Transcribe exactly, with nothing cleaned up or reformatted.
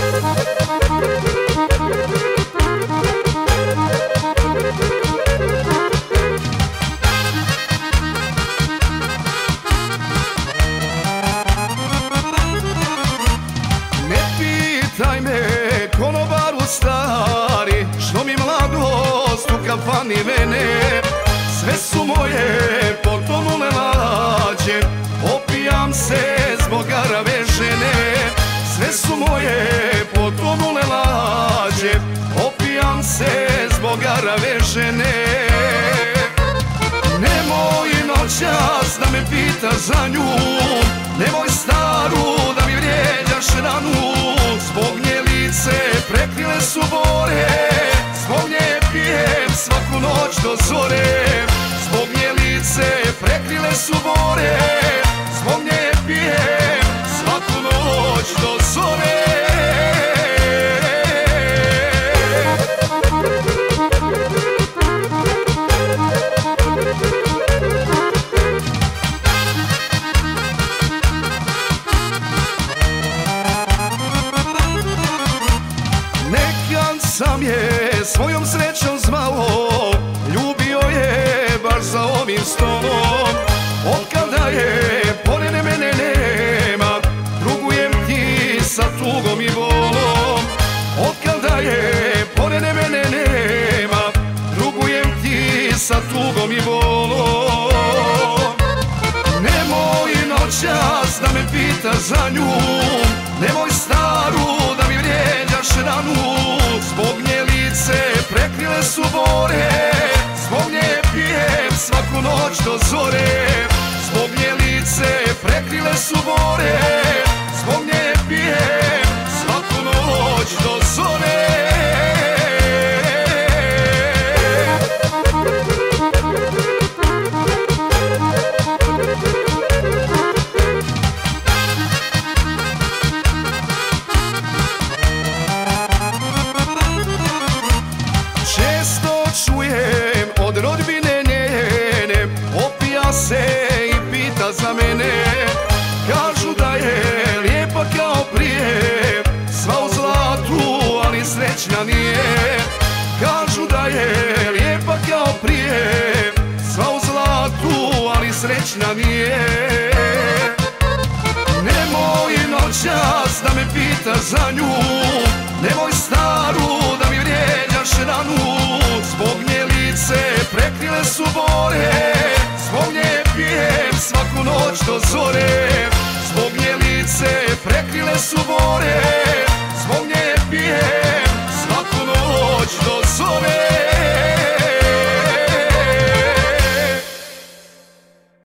Pitaj me, konobaru stari, što mi mladost u kafani mene. Sve su moje potonule lađe, opijam se zbog garave žene. Sve su moje potonule lađe, opijam se zbog garave žene. Nemoj noćas da me pitaš za nju, nemoj staru da mi vrijeđaš ranu. Zbog nje lice prekrile su bore, zbog nje pijem svaku noć do zore. Zbog nje lice prekrile su bore, zbog nje pijem svaku noć do zore. Sam je svojom srećom zvao, ljubio je baš za ovim stolom. Otkada je pored mene nema, drugujem ti sa tugom i bolom. Otkada je pored mene nema, drugujem ti sa tugom i bolom. Nemoj noćas da me pitaš za nju, nemoj staru da mi vrijeđaš ranu. Zbog nje lice prekrile su bore, zbog nje pijem svaku noć do zore. Zbog nje lice prekrile su bore, zbog nje pijem svaku noć do zore. Čujem od rodbine njene, opija se i pita za mene. Kažu da je lijepa kao prije, sva u zlatu, ali srećna nije. Kažu da je lijepa kao prije, sva u zlatu, ali srećna nije. Nemoj noćas da me pitaš za nju, nemoj staru da mi vrijeđaš ranu. Zbog nje lice prekrile su bore, zbog nje pijem svaku noć do zore. Zbog nje lice prekrile su bore,